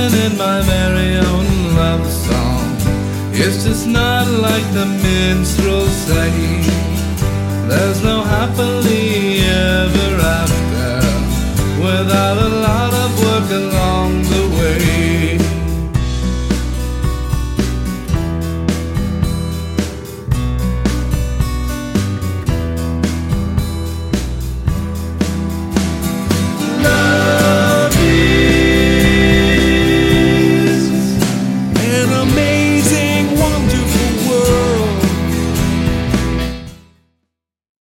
singing in my very own love song. It's just not like the minstrels say. There's no happily ever after without a